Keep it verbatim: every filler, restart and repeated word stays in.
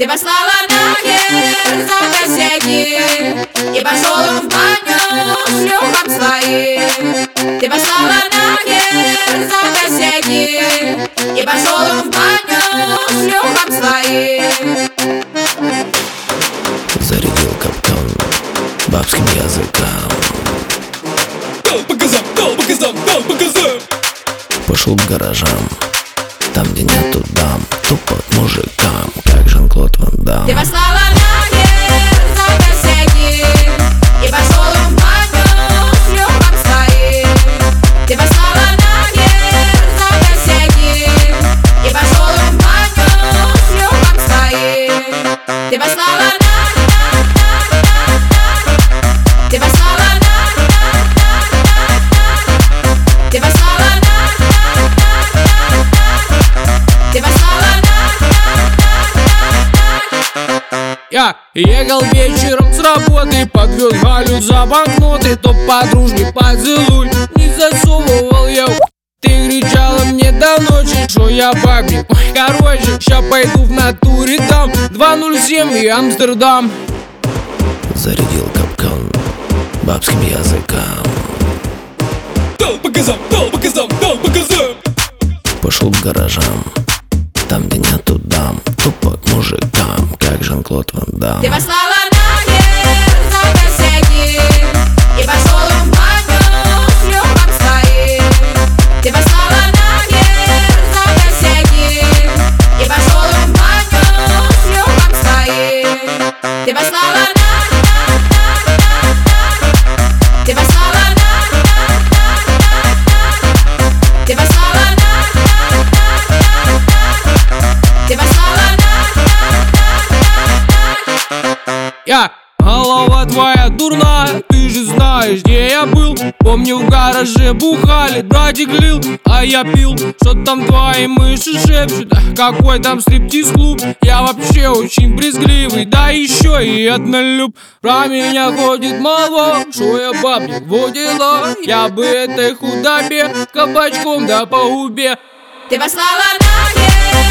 Ты послала нахер за косяки и пошел он в баню с шлюхом своим. Ты послала нахер за косяки и пошел он в баню с шлюхом своим. Зарядил капкан бабским языком. Дал по газам, дал по газам, дал по газам. Пошел к гаражам, там где нету дам, тупо к мужикам, как Жан-Клод Ван Дам. Ты послала нахер за косяки и пошел он в баню с шлюхом своим. Ты послала нахер за косяки и пошел он в баню с шлюхом своим. Ты послала Ты послала Ты послала Ты послала Я ехал вечером с работы, подвез Галю за банкноты, то по дружбе поцелуй не засовывал я. Ты кричала мне до ночи, что я бабник. Ой, короче, ща пойду в натуре там два ноль семь и Амстердам. Зарядил капкан бабским языком. Дал по газам, дал по газам, дал по газам. Пошел к гаражам, там где нету дам, тупо к мужикам, как Жан-Клод Ван Дам. Ты послала нахер за косяки и пошел он в баню с шлюхом своим. Ты послала нахер за косяки и пошел он в баню с шлюхом своим. Ты послала Ты послала Ты послала Ты послала Я, голова твоя дурная, ты же знаешь, где я был. Помню, в гараже бухали, братик лил, а я пил. Что там твои мыши шепчут, какой там стриптиз-клуб. Я вообще очень брезгливый, да еще и однолюб. Про меня ходит молва, что я бабник водила. Я бы этой худобе кабачком да по губе. Ты послала нахер